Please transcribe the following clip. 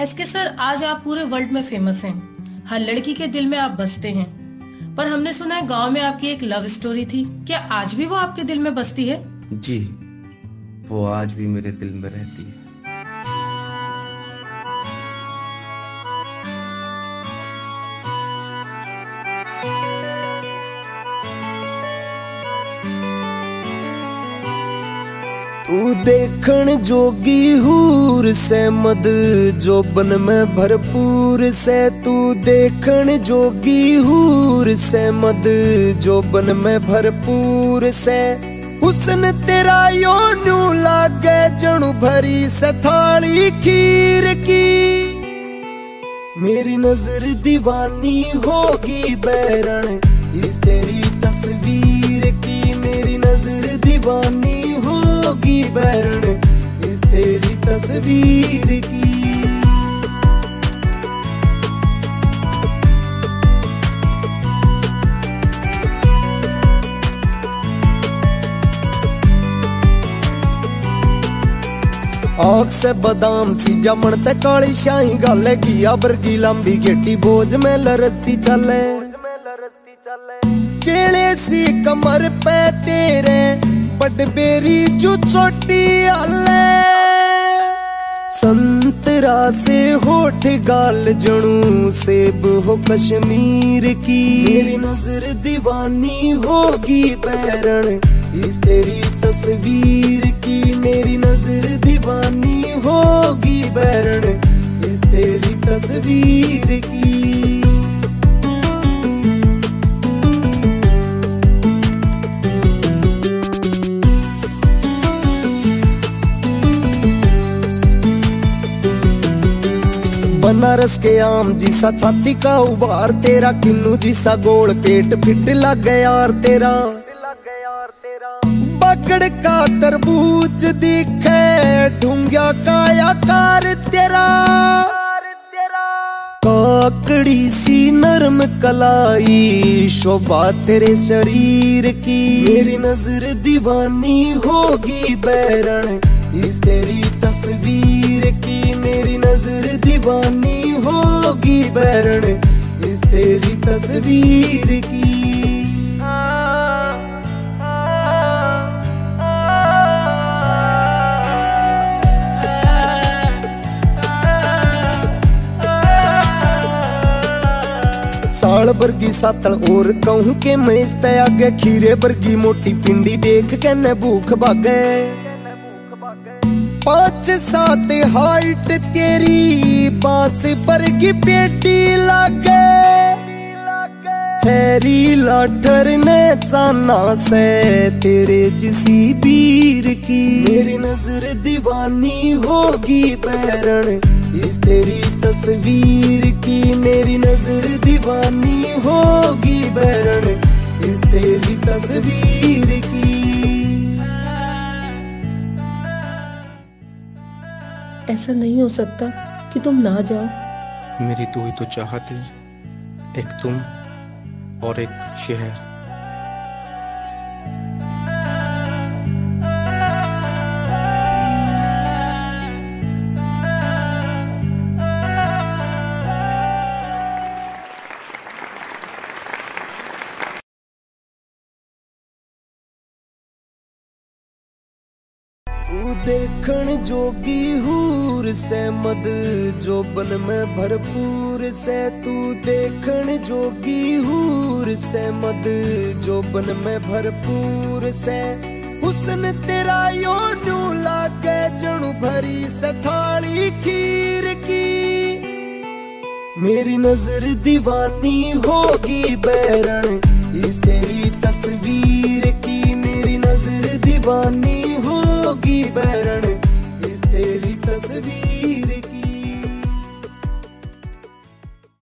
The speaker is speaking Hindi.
एसके सर, आज आप पूरे वर्ल्ड में फेमस हैं। हर लड़की के दिल में आप बसते हैं। पर हमने सुना है गांव में आपकी एक लव स्टोरी थी। क्या आज भी वो आपके दिल में बसती है? जी, वो आज भी मेरे दिल में रहती है। तू देखण जोगी हूर से मद जोबन में भरपूर से। तू देखण जोगी हूर से मद जोबन में भरपूर से। हुस्न तेरा यो न्यू लागे जणु भरी से थाली खीर की। मेरी नजर दीवानी होगी बैरण इस तेरी तस्वीर की। मेरी नजर दीवानी होगी बैरण इस तेरी तस्वीर की। आँख से बादाम सी जमण ते काली शाही गाले घिया बरगी लंबी गेटी बोझ में लरसती चले। केले सी कमर पे तेरे पटबेरी जो चोटी आले। संतरा से होठ गाल जणू सेब हो कश्मीर की। मेरी नजर दीवानी होगी बैरण इस तेरी तस्वीर की। मेरी नजर दीवानी होगी बैरण इस तेरी तस्वीर की। बनारस के आम जिसा छाती का उबार तेरा। किन्नू जिसा गोल पेट फिट लग यार तेरा। बगड़ का तरबूज दिखे ढूंगा का आकार तेरा। काकड़ी सी नरम कलाई शोभा तेरे शरीर की। मेरी नजर दीवानी होगी बैरण इस तेरी तस्वीर की। मेरी नजर दीवानी होगी बैरण इस तेरी तस्वीर की। साल बरगी सातल और कहूं के मैं इस आगे। खीरे बरगी मोटी पिंडी देख के न भूख भागे। 5-7 हाइट तेरी बांस बरगी पेटी लागे। हैरी लाठर ने चाना से तेरे जिसी बीर की। मेरी नजर दीवानी होगी बैरण इस तेरी तस्वीर की। मेरी नजर दीवानी होगी बैरण इस तेरी तस्वीर की। ऐसा नहीं हो सकता कि तुम ना जाओ। मेरी दो ही तो चाहत है, एक तुम और एक शहर। तू देखण जोगी हूर से मद जोबन में भरपूर से। तू देखण जोगी हूर से मद जोबन में भरपूर से। हुस्न तेरा यो न्यू लागे जणु भरी से थाली खीर की। मेरी नजर दीवानी होगी बैरण इस तेरी तस्वीर की। मेरी नजर दीवानी होगी बैरण इस तेरी तस्वीर की।